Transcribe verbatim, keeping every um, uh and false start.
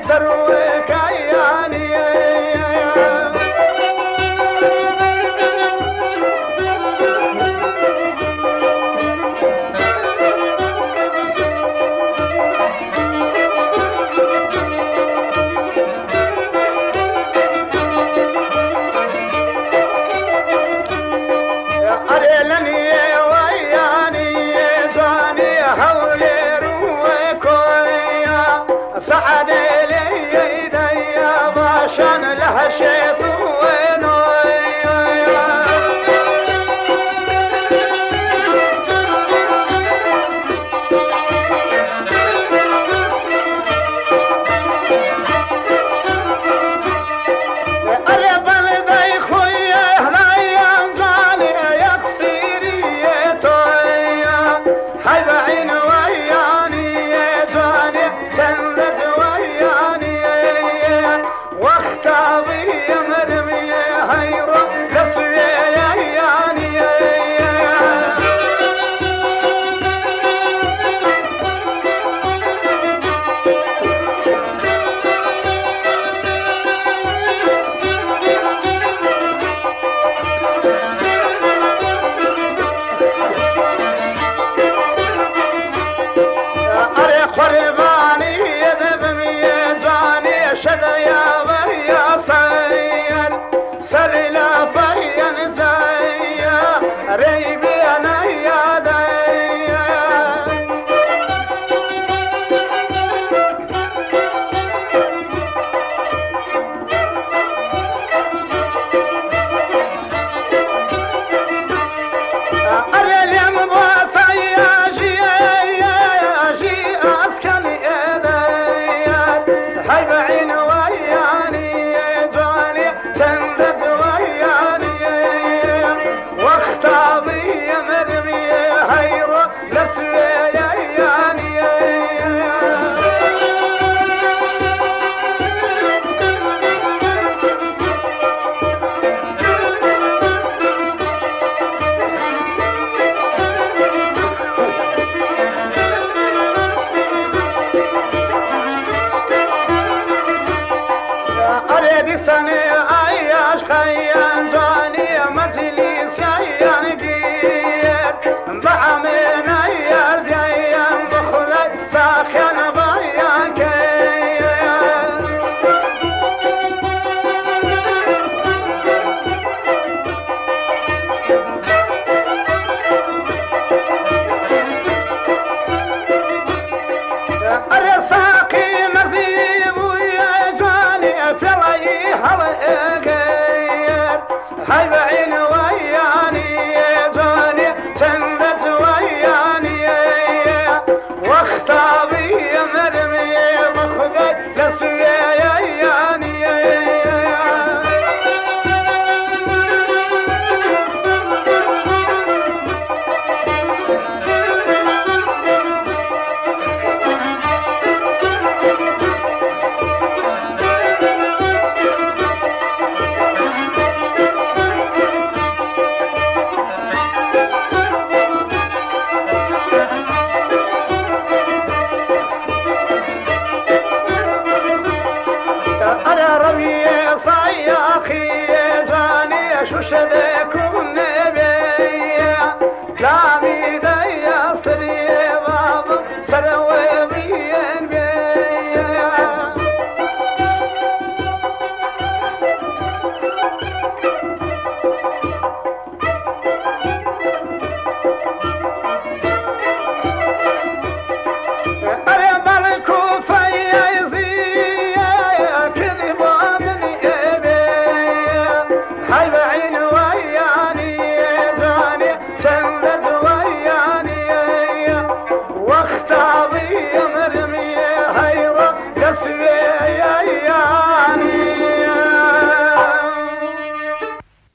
سروك عياني سعد لي يدي باشن له شيطان قلب البي خويه لا ينقالي يقصيريته حيب عين وياني يداني تنبت وياني واختاضي مرمي هيرو لصوي ياني قرباني يذب ميزاني شد يا بيا صير سليلا بيا زيا ريبي انا يا ديا اليوم بطيا جي حيب عين وياني جاني تنبت وياني واختاضي مرمي هيرو لسوي ياني أريد سنة عياش خير